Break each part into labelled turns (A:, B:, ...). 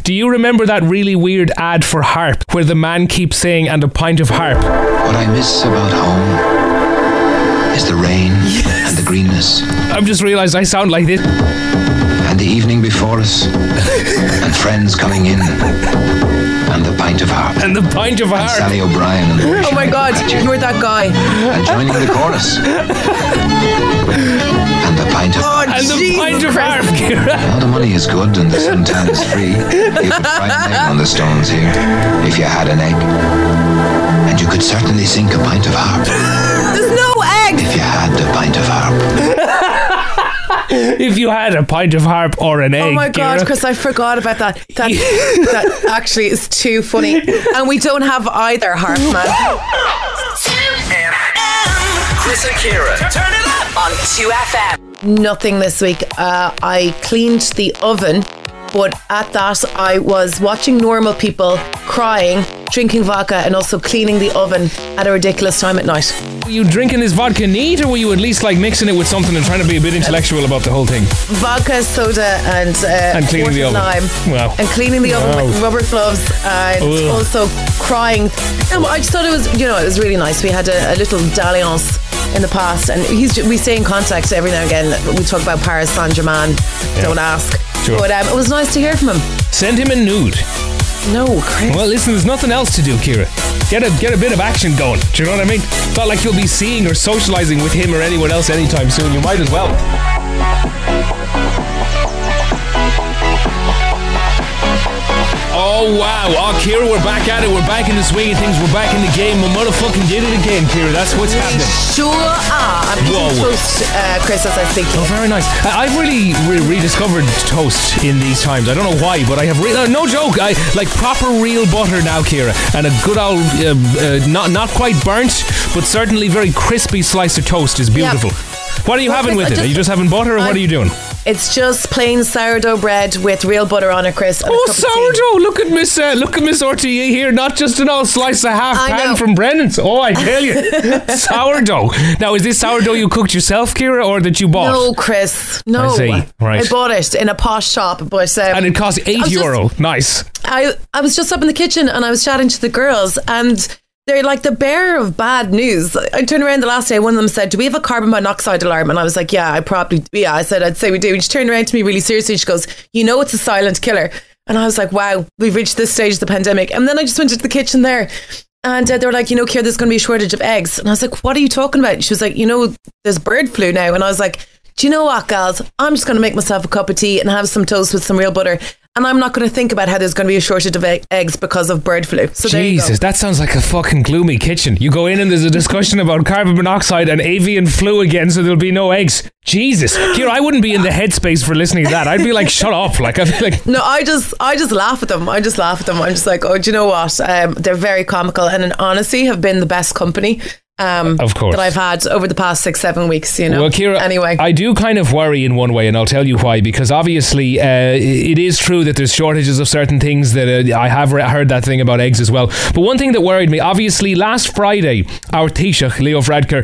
A: Do you remember that really weird ad for Harp where the man keeps saying, and a pint of Harp?
B: What I miss about home is the rain and the greenness.
A: I've just realised I sound like this.
B: And the evening before us. And friends coming in. And the pint of Harp.
A: And the pint of Harp.
B: And Sally O'Brien. And
C: oh my God, you're that guy.
B: And joining the chorus. And the pint of Harp.
A: And the pint of Harp, Ciara.
B: All the money is good and the suntan is free. You could fry an egg on the stones here, if you had an egg. And you could certainly sink a pint of Harp.
C: There's no egg!
B: If you had a pint of Harp.
A: If you had a pint of Harp or an egg.
C: Oh my God,
A: Ciara.
C: Chris, I forgot about that. That actually is too funny. And we don't have either Harp, man.
D: Chris and Ciara. Turn it up on 2FM.
C: Nothing this week. I cleaned the oven, but at that I was watching normal people crying, drinking vodka, and also cleaning the oven at a ridiculous time at night.
A: Were you drinking this vodka neat, or were you at least like mixing it with something and trying to be a bit intellectual about the whole thing?
C: Vodka, soda, and
A: cleaning the oven.
C: lime.
A: Wow.
C: And cleaning the oven with rubber gloves, and also crying. And I just thought it was, it was really nice. We had a little dalliance in the past, and we stay in contact every now and again. We talk about Paris Saint-Germain. Don't ask.
A: Sure.
C: But it was nice to hear from him.
A: Send him a nude.
C: No, Chris.
A: Well, listen, there's nothing else to do, Ciara. Get a bit of action going. Do you know what I mean? It's not like you'll be seeing or socialising with him or anyone else anytime soon. You might as well. Oh wow, Ciara, we're back at it. We're back in the swing of things. We're back in the game. We motherfucking did it again, Ciara. That's what's happening.
C: Sure are. I'm eating toast, Chris, as I speak.
A: Oh, very nice. I've really rediscovered toast in these times. I don't know why, but I have no joke. I like proper real butter now, Ciara, and a good old not quite burnt, but certainly very crispy slice of toast is beautiful. Yep. What are you having with it? Are you just having butter, or what are you doing?
C: It's just plain sourdough bread with real butter on it, Chris. And
A: sourdough! Look at Miss RTE here. Not just an old slice of half pan from Brennan's. Oh, I tell you, sourdough. Now, is this sourdough you cooked yourself, Ciara, or that you bought?
C: No, Chris. No,
A: I see. Right.
C: I bought it in a posh shop, but
A: and it cost €8. Nice.
C: I was just up in the kitchen and I was chatting to the girls, and they're like the bearer of bad news. I turned around the last day, one of them said, do we have a carbon monoxide alarm? And I was like, I said, I'd say we do. And she turned around to me really seriously. She goes, it's a silent killer. And I was like, wow, we've reached this stage of the pandemic. And then I just went into the kitchen there, and they were like, Ciara, there's going to be a shortage of eggs. And I was like, what are you talking about? And she was like, there's bird flu now. And I was like, do you know what, gals? I'm just going to make myself a cup of tea and have some toast with some real butter. And I'm not going to think about how there's going to be a shortage of eggs because of bird flu. So
A: Jesus, that sounds like a fucking gloomy kitchen. You go in and there's a discussion about carbon monoxide and avian flu again, so there'll be no eggs. Jesus, Ciara, I wouldn't be in the headspace for listening to that. I'd be like, shut up. Like, I'd be like,
C: no, I just laugh at them. I'm just like, oh, do you know what? They're very comical, and in honesty, have been the best company.
A: Of course,
C: that I've had over the past 6-7 weeks,
A: Well, Ciara,
C: anyway,
A: I do kind of worry in one way, and I'll tell you why. Because obviously, it is true that there's shortages of certain things. That I have heard that thing about eggs as well. But one thing that worried me, obviously, last Friday, our Taoiseach, Leo Varadkar,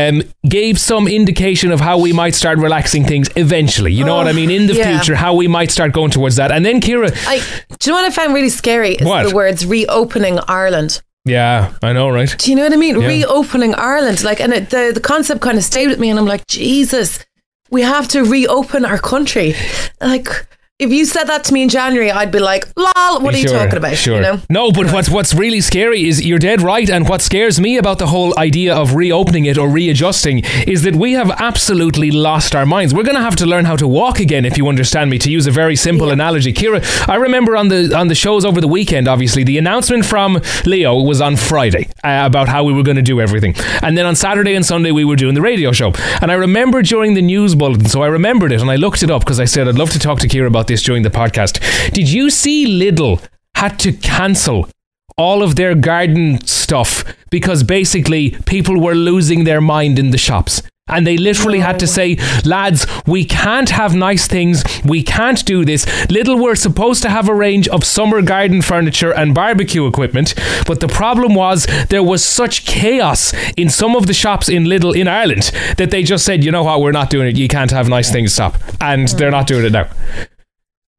A: gave some indication of how we might start relaxing things eventually. You know what I mean? In the future, how we might start going towards that. And then, Ciara,
C: do you know what I found really scary? Is the words reopening Ireland.
A: Yeah, I know, right?
C: Do you know what I mean? Yeah. Reopening Ireland. Like, and the concept kind of stayed with me, and I'm like, Jesus, we have to reopen our country. Like, if you said that to me in January, I'd be like, lol, what are you talking about?
A: Sure. No, but what's really scary is you're dead right, and what scares me about the whole idea of reopening it or readjusting is that we have absolutely lost our minds. We're going to have to learn how to walk again, if you understand me, to use a very simple analogy. Ciara, I remember on the shows over the weekend, obviously, the announcement from Leo was on Friday about how we were going to do everything. And then on Saturday and Sunday, we were doing the radio show. And I remember during the news bulletin, so I remembered it, and I looked it up because I said, I'd love to talk to Ciara about this during the podcast. Did you see Lidl had to cancel all of their garden stuff because basically people were losing their mind in the shops? And they literally had to say, lads, we can't have nice things. We can't do this. Lidl were supposed to have a range of summer garden furniture and barbecue equipment. But the problem was there was such chaos in some of the shops in Lidl in Ireland that they just said, you know what, we're not doing it. You can't have nice things, stop. And they're not doing it now.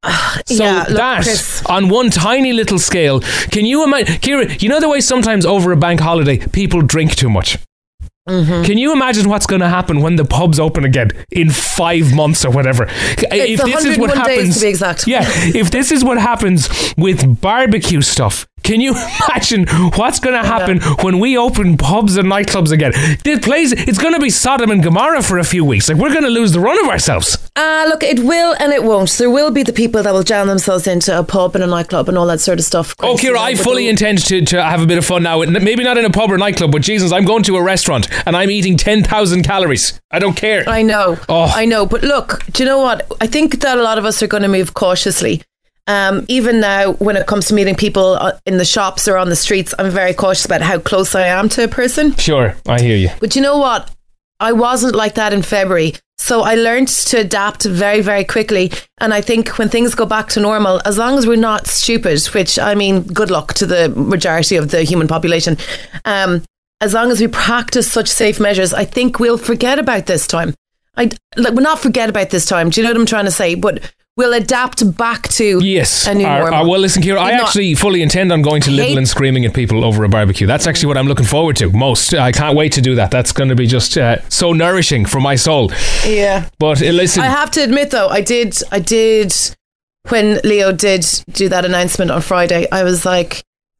A: So
C: look, Chris.
A: on one tiny little scale, can you imagine, Ciara, you know the way sometimes over a bank holiday people drink too much?
C: Mm-hmm.
A: Can you imagine what's going to happen when the pubs open again in 5 months or whatever?
C: It's 101 days to be exact.
A: Yeah, if this is what happens with barbecue stuff, can you imagine what's going to happen when we open pubs and nightclubs again? This place, it's going to be Sodom and Gomorrah for a few weeks. Like, we're going to lose the run of ourselves.
C: Look, it will and it won't. There will be the people that will jam themselves into a pub and a nightclub and all that sort of stuff.
A: Oh, Ciara, I fully intend to have a bit of fun now. Maybe not in a pub or nightclub, but Jesus, I'm going to a restaurant and I'm eating 10,000 calories. I don't care.
C: I know. I know. But look, do you know what? I think that a lot of us are going to move cautiously. Even now, when it comes to meeting people in the shops or on the streets, I'm very cautious about how close I am to a person.
A: Sure, I hear you.
C: But you know what? I wasn't like that in February. So I learned to adapt very, very quickly. And I think when things go back to normal, as long as we're not stupid, which I mean, good luck to the majority of the human population, as long as we practice such safe measures, I think we'll forget about this time. We'll not forget about this time. Do you know what I'm trying to say? But we'll adapt back to a new normal.
A: Well, listen, Ciara, I actually fully intend on going to Lidl and screaming at people over a barbecue. That's actually what I'm looking forward to most. I can't wait to do that. That's going to be just so nourishing for my soul.
C: Yeah.
A: But listen,
C: I have to admit though, I did when Leo did do that announcement on Friday, I was like,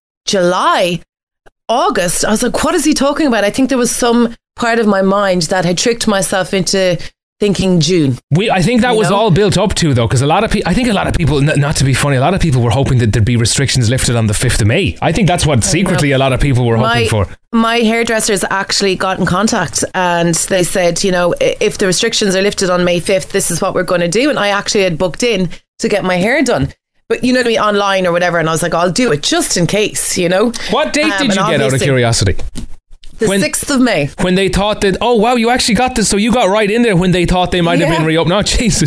C: July, August. I was like, what is he talking about? I think there was some part of my mind that had tricked myself into thinking June.
A: I think that was all built up to, though, because I think a lot of people, not to be funny, a lot of people were hoping that there'd be restrictions lifted on the 5th of May. I think that's what secretly a lot of people were hoping for.
C: My hairdressers actually got in contact and they said, you know, if the restrictions are lifted on May 5th, this is what we're going to do. And I actually had booked in to get my hair done. But you know what I mean, online or whatever. And I was like, I'll do it just in case, you know.
A: What date did you get, out of curiosity?
C: The 6th of May.
A: When they thought that, oh wow, you actually got this, so you got right in there when they thought they might have been reopened. Oh, Jesus.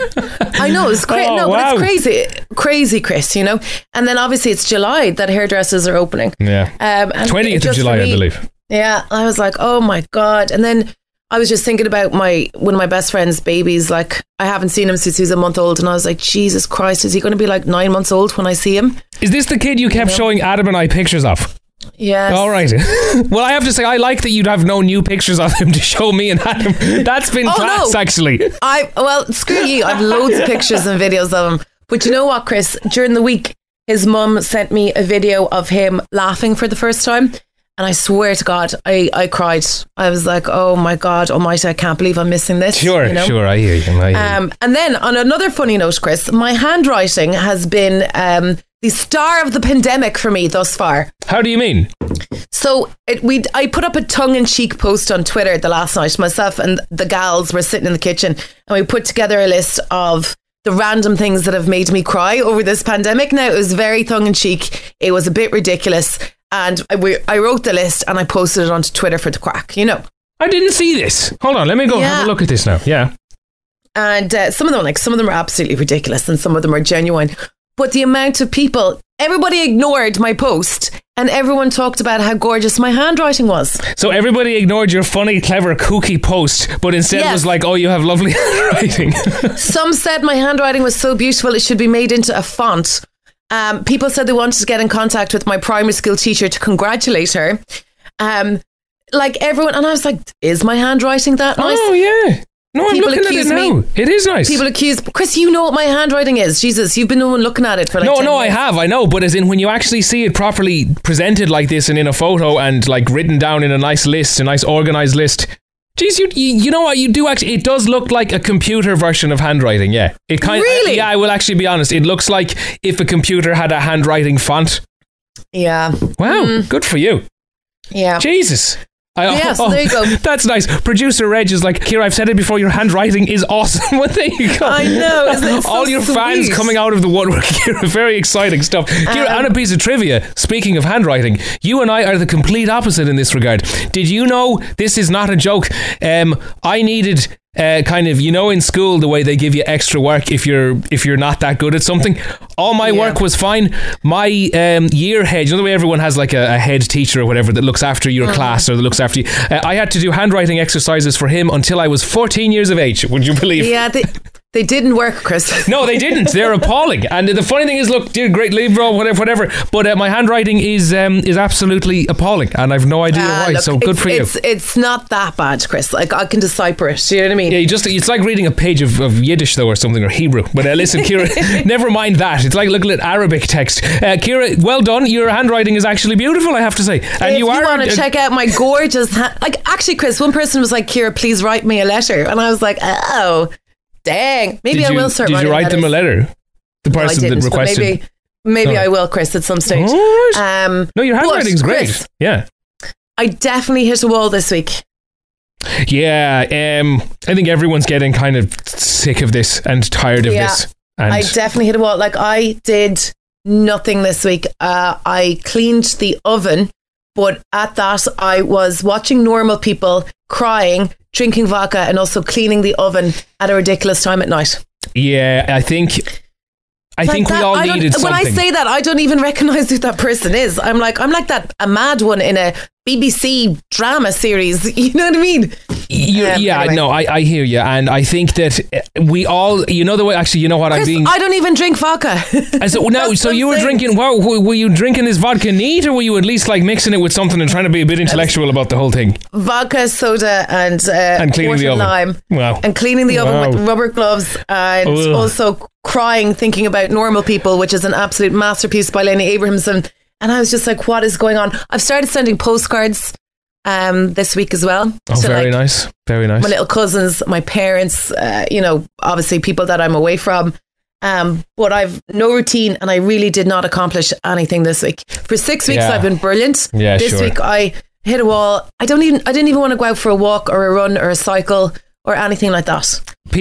C: I know, it's crazy. But it's crazy, Chris, you know. And then obviously it's July that hairdressers are opening.
A: Yeah. 20th of July, I believe.
C: Yeah, I was like, oh my God. And then I was just thinking about one of my best friend's babies. Like, I haven't seen him since he was a month old. And I was like, Jesus Christ, is he going to be like 9 months old when I see him?
A: Is this the kid you kept showing Adam and I pictures of?
C: Yes.
A: All right. Well, I have to say, I like that you'd have no new pictures of him to show me and Adam. That's been class, actually.
C: Well, screw you. I've loads of pictures and videos of him. But you know what, Chris? During the week, his mum sent me a video of him laughing for the first time. And I swear to God, I cried. I was like, oh my God almighty, I can't believe I'm missing this.
A: Sure, you know? Sure, I hear you.
C: And then on another funny note, Chris, my handwriting has been the star of the pandemic for me thus far.
A: How do you mean?
C: So I put up a tongue-in-cheek post on Twitter the last night. Myself and the gals were sitting in the kitchen and we put together a list of the random things that have made me cry over this pandemic. Now, it was very tongue-in-cheek. It was a bit ridiculous. And I wrote the list and I posted it onto Twitter for the crack, you know.
A: I didn't see this. Hold on, let me go have a look at this now. Yeah.
C: And some of them are absolutely ridiculous and some of them are genuine. But the amount of people, everybody ignored my post and everyone talked about how gorgeous my handwriting was.
A: So everybody ignored your funny, clever, kooky post, but instead was like, oh, you have lovely handwriting.
C: Some said my handwriting was so beautiful it should be made into a font. People said they wanted to get in contact with my primary school teacher to congratulate her. Like everyone, and I was like, is my handwriting that nice?
A: Oh, yeah. No, I'm looking at it now. It is nice.
C: People accuse... Chris, you know what my handwriting is. Jesus, you've been the one looking at it for like 10 years.
A: I know. But as in, when you actually see it properly presented like this and in a photo and like written down in a nice list, a nice organised list... Geez, you know what? You do actually... It does look like a computer version of handwriting, yeah. It kind
C: Really?
A: Yeah, I will actually be honest. It looks like if a computer had a handwriting font.
C: Yeah.
A: Wow, good for you.
C: Yeah.
A: Jesus.
C: So there you go.
A: That's nice. Producer Reg is like, Ciara, I've said it before, your handwriting is awesome. Well, there you go.
C: I know. Isn't it so
A: all your fans
C: sweet?
A: coming out of the woodwork. Ciara, very exciting stuff. Ciara, and a piece of trivia, speaking of handwriting, you and I are the complete opposite in this regard. Did you know, this is not a joke, I needed... kind of, you know, in school the way they give you extra work if you're not that good at something. All my work was fine. My year head, you know the way everyone has like a head teacher or whatever that looks after your class or that looks after you. I had to do handwriting exercises for him until I was 14 years of age. Would you believe?
C: Yeah, They didn't work, Chris.
A: No, they didn't. They're appalling. And the funny thing is, look, did a great leave roll, whatever. But my handwriting is absolutely appalling, and I've no idea why.
C: Look,
A: so good for you.
C: It's not that bad, Chris. Like, I can decipher it. Do you know what I mean?
A: Yeah, it's like reading a page of Yiddish though, or something, or Hebrew. But listen, Kira, never mind that. It's like looking at Arabic text. Kira, well done. Your handwriting is actually beautiful, I have to say. And
C: if you want to check out my gorgeous actually, Chris, one person was like, Kira, please write me a letter, and I was like, oh. Dang. Maybe I will start writing
A: letters. Did you write them a letter? The person that requested.
C: Maybe I will, Chris, at some stage.
A: Right. No, your handwriting's great. Chris, yeah.
C: I definitely hit a wall this week.
A: Yeah. I think everyone's getting kind of sick of this and tired of this. And
C: I definitely hit a wall. Like, I did nothing this week. I cleaned the oven, but at that I was watching normal people crying, drinking vodka, and also cleaning the oven at a ridiculous time at night.
A: Yeah, I think we all needed something.
C: When I say that, I don't even recognise who that person is. I'm like a mad one in a BBC drama series. You know what I mean?
A: Anyway. No, I hear you, and I think that we all, you know the way. Actually, you know what,
C: Chris, I don't even drink vodka.
A: So you were drinking? Wow, were you drinking this vodka neat, or were you at least like mixing it with something and trying to be a bit intellectual about the whole thing?
C: Vodka, soda, and
A: cleaning the oven.
C: Lime.
A: Wow.
C: And cleaning the oven with rubber gloves, and also crying, thinking about Normal People, which is an absolute masterpiece by Lenny Abrahamson. And I was just like, what is going on? I've started sending postcards this week as well.
A: Oh, so very nice. Very nice.
C: My little cousins, my parents, obviously people that I'm away from. But I've no routine, and I really did not accomplish anything this week. For 6 weeks, I've been brilliant.
A: Yeah,
C: this week I hit a wall. I didn't even want to go out for a walk or a run or a cycle or anything like that.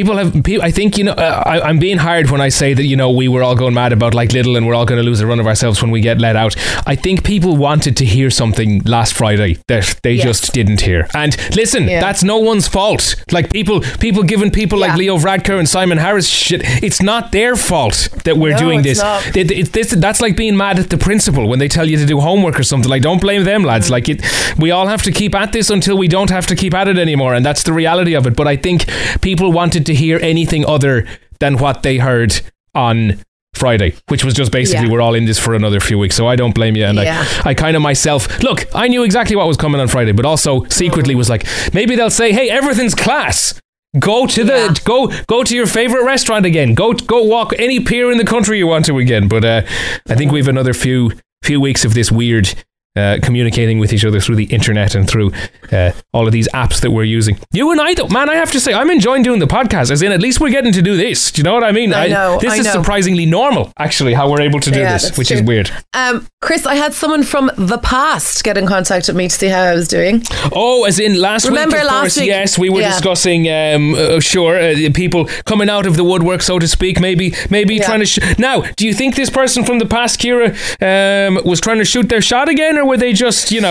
A: I think, I'm being hard when I say that, we were all going mad about like Lidl and we're all going to lose a run of ourselves when we get let out. I think people wanted to hear something last Friday that they just didn't hear. And listen, that's no one's fault. Like people giving people like Leo Varadkar and Simon Harris shit. It's not their fault that we're doing this. That's like being mad at the principal when they tell you to do homework or something. Like, don't blame them, lads. Like, we all have to keep at this until we don't have to keep at it anymore. And that's the reality of it. But I think people wanted to hear anything other than what they heard on Friday, which was just basically we're all in this for another few weeks. So I don't blame you. And I kind of myself, look, I knew exactly what was coming on Friday, but also secretly was like, maybe they'll say, hey, everything's class. Go to go to your favourite restaurant again. Go walk any pier in the country you want to again. But I think we've another few weeks of this weird communicating with each other through the internet and through all of these apps that we're using. You and I, man, I have to say, I'm enjoying doing the podcast, as in at least we're getting to do this. Do you know what I mean?
C: I know.
A: This is surprisingly normal, actually, how we're able to do this, which is weird.
C: Chris, I had someone from the past get in contact with me to see how I was doing.
A: Oh, as in last week, of course,
C: week?
A: Yes, we were discussing, people coming out of the woodwork, so to speak, maybe trying to... Now, do you think this person from the past, Kira, was trying to shoot their shot again, or were they just, saying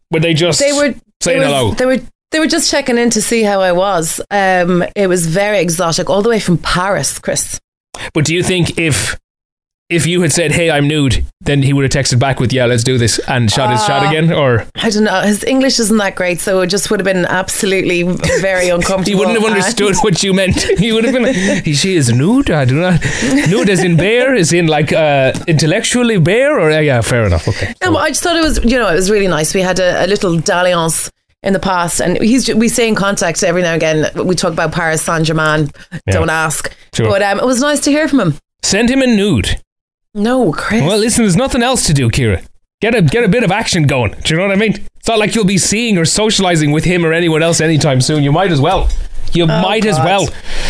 A: hello?
C: They were just checking in to see how I was. It was very exotic, all the way from Paris, Chris.
A: But do you think if you had said, hey, I'm nude, then he would have texted back with, let's do this, and shot his shot again? Or
C: I don't know. His English isn't that great, so it just would have been absolutely very uncomfortable.
A: He wouldn't have understood what you meant. He would have been like, she is nude? I do not. Nude as in bare, as in like intellectually bare? Or fair enough. Okay.
C: No, I just thought it was, it was really nice. We had a little dalliance in the past, and we stay in contact every now and again. We talk about Paris Saint-Germain. Don't ask. Sure. But it was nice to hear from him.
A: Send him a nude.
C: No, Chris.
A: Well, listen, there's nothing else to do, Kira. Get a bit of action going. Do you know what I mean? It's not like you'll be seeing or socialising with him or anyone else anytime soon. You might as well. As well.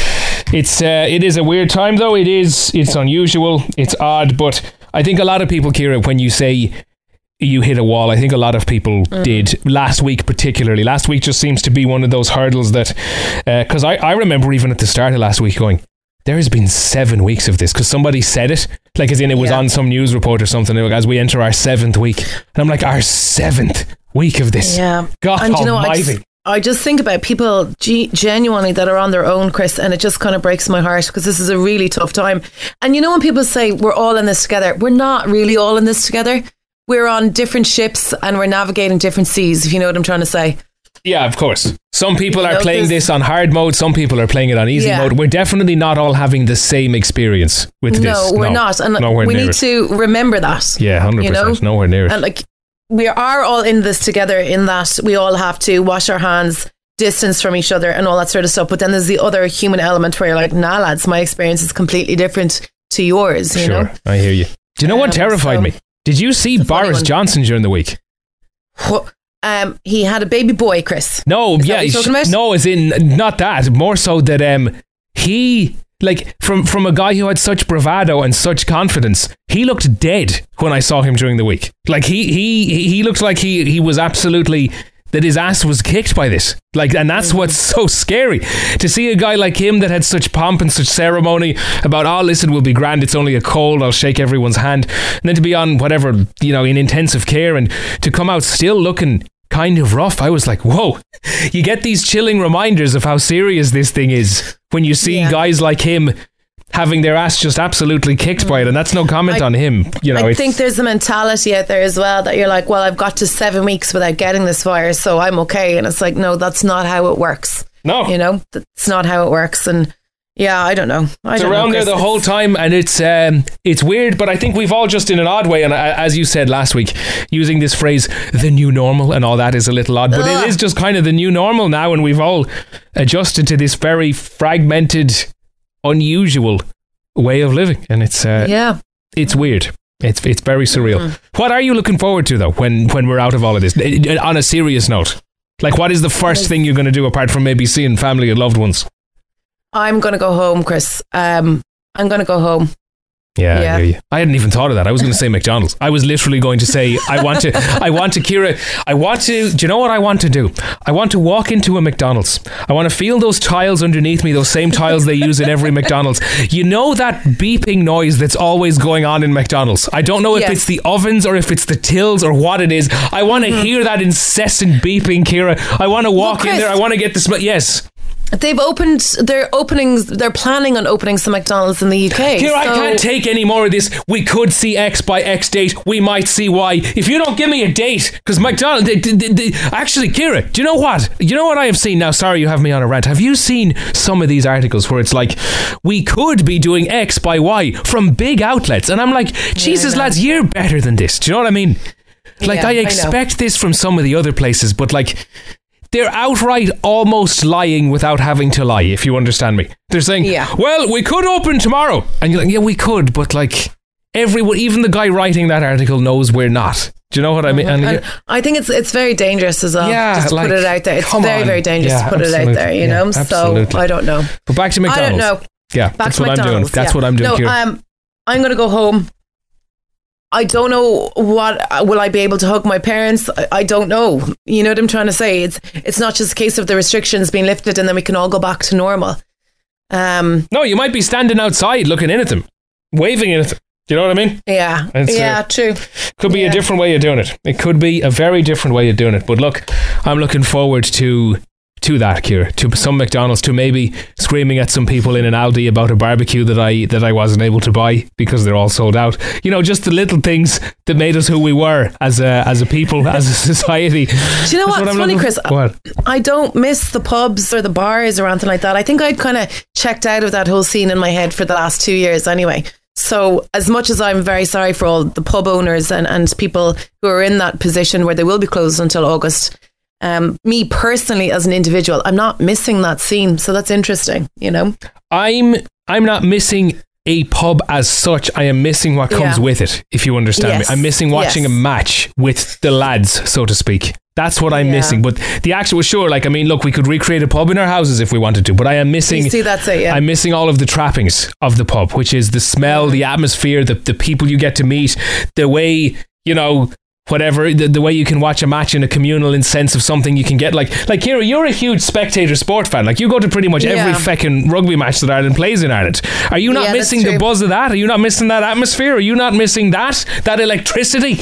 A: It is a weird time, though. It's unusual. It's odd. But I think a lot of people, Kira, when you say you hit a wall, I think a lot of people did last week, particularly. Last week just seems to be one of those hurdles that... Because I remember even at the start of last week going... There has been 7 weeks of this, because somebody said it, like as in it was on some news report or something, as we enter our 7th week. And I'm like, our 7th week of this.
C: Yeah.
A: God
C: and
A: almighty.
C: I just think about people genuinely that are on their own, Chris, and it just kind of breaks my heart, because this is a really tough time. And when people say we're all in this together, we're not really all in this together. We're on different ships and we're navigating different seas, if you know what I'm trying to say.
A: Yeah, of course. Some people
C: You
A: are
C: know,
A: playing this on hard mode. Some people are playing it on easy
C: Yeah.
A: mode. We're definitely not all having the same experience with this.
C: No, we're not. And
A: nowhere
C: we
A: near
C: need
A: it.
C: to remember that.
A: Yeah, 100%.
C: You know?
A: Nowhere near it.
C: And like, we are all in this together in that we all have to wash our hands, distance from each other and all that sort of stuff. But then there's the other human element where you're like, nah, lads, my experience is completely different to yours, you know?
A: I hear you. Do you know what terrified
C: so-
A: me? Did you see
C: It's a funny
A: Boris
C: one.
A: Johnson during the week?
C: He had a baby boy, Chris.
A: No,
C: Is that
A: yeah,
C: what you're talking about?
A: no, as in not that. More so that he like from a guy who had such bravado and such confidence, he looked dead when I saw him during the week. Like he looked like he was absolutely that his ass was kicked by this. Like, and that's what's so scary to see a guy like him that had such pomp and such ceremony about, oh, listen, we'll be grand. It's only a cold. I'll shake everyone's hand, and then to be on whatever, you know, in intensive care and to come out still looking kind of rough. I was like, whoa, you get these chilling reminders of how serious this thing is when you see guys like him having their ass just absolutely kicked by it. And that's no comment on him. You know,
C: I think there's a mentality out there as well that you're like, well, I've got to 7 weeks without getting this virus, so I'm okay. And it's like, no, that's not how it works.
A: No.
C: You know, that's not how it works. And yeah, I don't know.
A: It's around there the whole time, and it's weird, but I think we've all just in an odd way, and as you said last week, using this phrase, the new normal and all that is a little odd, but it is just kind of the new normal now, and we've all adjusted to this very fragmented, unusual way of living, and it's weird. It's very surreal. What are you looking forward to though when we're out of all of this? On a serious note, like what is the first thing you're going to do apart from maybe seeing family and loved ones? I'm
C: going to go home, Chris. I'm going to go home.
A: Yeah, I hear you. I hadn't even thought of that. I was going to say McDonald's. I was literally going to say, Kira, do you know what I want to do? I want to walk into a McDonald's. I want to feel those tiles underneath me, those same tiles they use in every McDonald's. You know that beeping noise that's always going on in McDonald's? I don't know if it's the ovens or if it's the tills or what it is. I want to hear that incessant beeping, Kira. I want to walk in there. I want to get the smell. Yes.
C: They're planning on opening some McDonald's in the UK.
A: Here, I can't take any more of this. We could see X by X date. We might see Y. If you don't give me a date, because McDonald's... Actually, Kira, do you know what? You know what I have seen now? Sorry, you have me on a rant. Have you seen some of these articles where it's like, we could be doing X by Y from big outlets? And I'm like, Jesus, lads, you're better than this. Do you know what I mean? Like, I expect this from some of the other places, but like... They're outright almost lying without having to lie, if you understand me. They're saying, well, we could open tomorrow. And you're like, yeah, we could, but like everyone, even the guy writing that article knows we're not. Do you know what I mean?
C: And I think it's very dangerous as well.
A: Yeah,
C: just to put it out there. It's very, very dangerous to put it out there, you know?
A: Absolutely.
C: So I don't know.
A: But back to McDonald's.
C: I don't know.
A: Yeah, that's what I'm doing. That's what I'm doing,
C: No,
A: Kira.
C: I'm going to go home. I don't know will I be able to hug my parents? I don't know. You know what I'm trying to say? It's not just a case of the restrictions being lifted and then we can all go back to normal.
A: No, you might be standing outside looking in at them, waving at them. Do you know what I mean?
C: Yeah. True.
A: Could be a different way of doing it. It could be a very different way of doing it. But look, I'm looking forward to that, Kira, to some McDonald's, to maybe screaming at some people in an Aldi about a barbecue that I wasn't able to buy because they're all sold out. You know, just the little things that made us who we were as a people, as a society.
C: Do you know what's funny, Chris?
A: What?
C: I don't miss the pubs or the bars or anything like that. I think I'd kind of checked out of that whole scene in my head for the last 2 years anyway. So as much as I'm very sorry for all the pub owners and people who are in that position where they will be closed until August, me personally as an individual, I'm not missing that scene. So that's interesting, you know? I'm
A: not missing a pub as such. I am missing what comes with it, if you understand me. I'm missing watching a match with the lads, so to speak. That's what I'm missing. But the actual, sure, like, I mean, look, we could recreate a pub in our houses if we wanted to, but I am missing...
C: You see, that's it,
A: I'm missing all of the trappings of the pub, which is the smell, the atmosphere, the people you get to meet, the way, you know... Whatever, the way you can watch a match in a communal in sense of something you can get. Like Kira, you're a huge spectator sport fan. Like, you go to pretty much every feckin' rugby match that Ireland plays in Ireland. Are you not missing the buzz of that? Are you not missing that atmosphere? Are you not missing that electricity?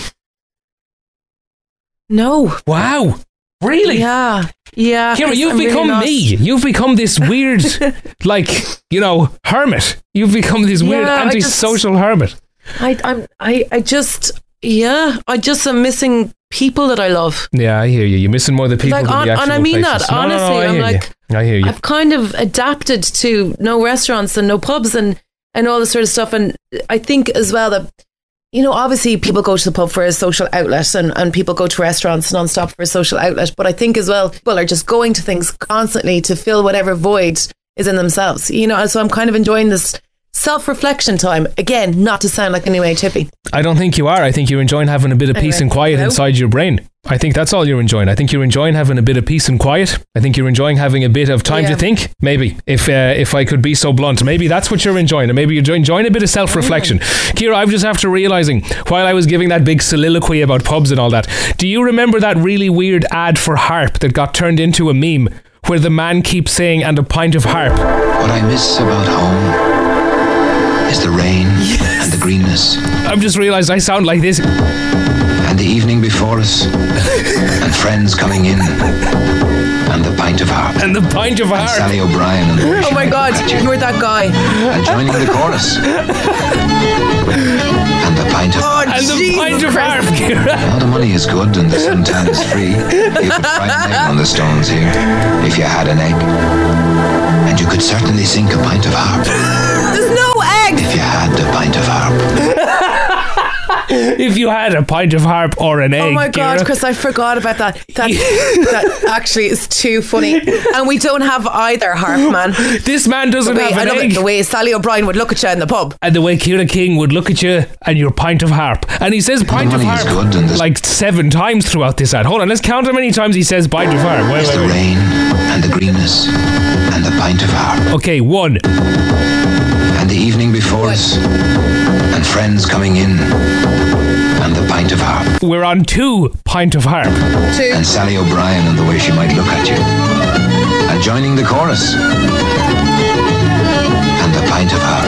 C: No.
A: Wow. Really?
C: Yeah. Yeah.
A: Kira, you've become really me. You've become this weird, like, you know, hermit. You've become this weird antisocial hermit.
C: I just am missing people that I love.
A: Yeah, I hear you. You're missing more the people
C: Like,
A: than the actual
C: and I mean
A: places.
C: that, honestly.
A: I
C: I'm
A: hear
C: like,
A: you. I hear you.
C: I've kind of adapted to no restaurants and no pubs and all this sort of stuff. And I think as well that, you know, obviously people go to the pub for a social outlet and people go to restaurants non-stop for a social outlet. But I think as well, people are just going to things constantly to fill whatever void is in themselves. You know, so I'm kind of enjoying this self-reflection time. Again, not to sound like a new age hippie.
A: I don't think you are. I think you're enjoying having a bit of peace and quiet inside your brain. I think that's all you're enjoying. I think you're enjoying having a bit of peace and quiet. I think you're enjoying having a bit of time to think. Maybe, if I could be so blunt, maybe that's what you're enjoying. Or maybe you're enjoying a bit of self-reflection. Ciara, I'm just after realising, while I was giving that big soliloquy about pubs and all that, do you remember that really weird ad for Harp that got turned into a meme where the man keeps saying, "and a pint of Harp"?
B: What I miss about home is the rain and the greenness.
A: I've just realised I sound like this.
B: And the evening before us. And friends coming in. And the pint of Harp.
A: And the pint of
B: And
A: Harp.
B: Sally O'Brien and the way
C: Oh
B: she
C: my
B: might
C: God,
B: look at you.
C: you're that guy.
B: And joining the chorus. And the pint of Harp.
A: And the
C: Jesus
A: pint of
C: Christ.
A: Harp, Ciara.
B: All the money is good and the suntan is free. You could fry an egg on the stones here. If you had an egg. And you could certainly sink a pint of Harp.
C: There's no eggs.
B: If you had a pint of Harp.
A: If you had a pint of Harp or an egg,
C: Oh my God,
A: Ciara.
C: Chris, I forgot about that. That actually is too funny. And we don't have either, Harp, man.
A: This man doesn't have
C: I
A: an
C: love
A: egg.
C: it, the way Sally O'Brien would look at you in the pub.
A: And the way Ciara King would look at you and your pint of Harp. And he says pint of
B: money is
A: Harp
B: good and the-
A: like 7 times throughout this ad. Hold on, let's count how many times he says pint of Harp. Wait,
B: It's
A: wait,
B: the
A: wait.
B: rain and the greenness and the pint of Harp.
A: Okay, 1.
B: And the evening before us. And friends coming in. And the pint of Harp.
A: We're on 2 pint of Harp.
B: And Sally O'Brien and the way she might look at you. And joining the chorus. And the pint of Harp.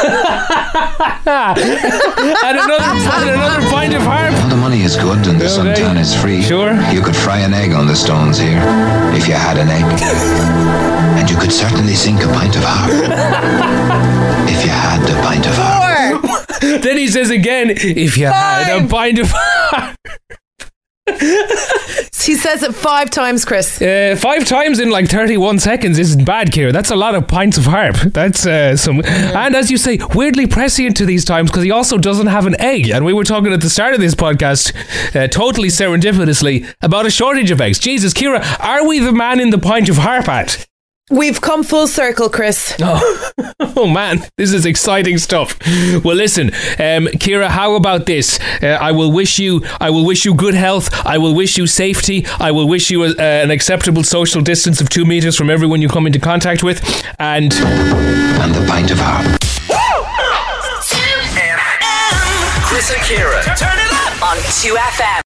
A: And another pint of Harp.
B: All the money is good and the suntan is free.
A: Sure.
B: You could fry an egg on the stones here. If you had an egg. And you could certainly sink a pint of Harp. If you had a pint of Harp.
A: Then he says again, if you had a pint of Harp.
C: He says it 5 times, Chris.
A: 5 times in like 31 seconds isn't bad, Ciara. That's a lot of pints of Harp. That's some... And as you say, weirdly prescient to these times because he also doesn't have an egg. And we were talking at the start of this podcast, totally serendipitously, about a shortage of eggs. Jesus, Ciara, are we the man in the pint of Harp at?
C: We've come full circle, Chris.
A: Oh man, this is exciting stuff. Well, listen, Ciara, how about this? I will wish you good health. I will wish you safety. I will wish you an acceptable social distance of 2 meters from everyone you come into contact with, and
B: the pint of Harp.
D: Chris and Ciara. Turn it up on 2FM.